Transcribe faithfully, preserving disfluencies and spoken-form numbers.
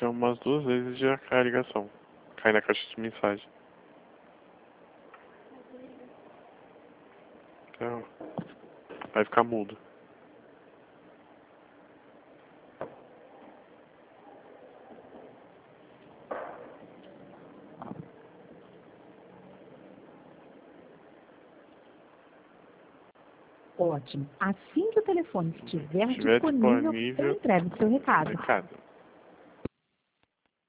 chama umas duas vezes e já cai a ligação. Cai na caixa de mensagem. Então, vai ficar mudo. Ótimo. Assim que o telefone estiver Estiver disponível, disponível, eu entrego o seu recado. recado.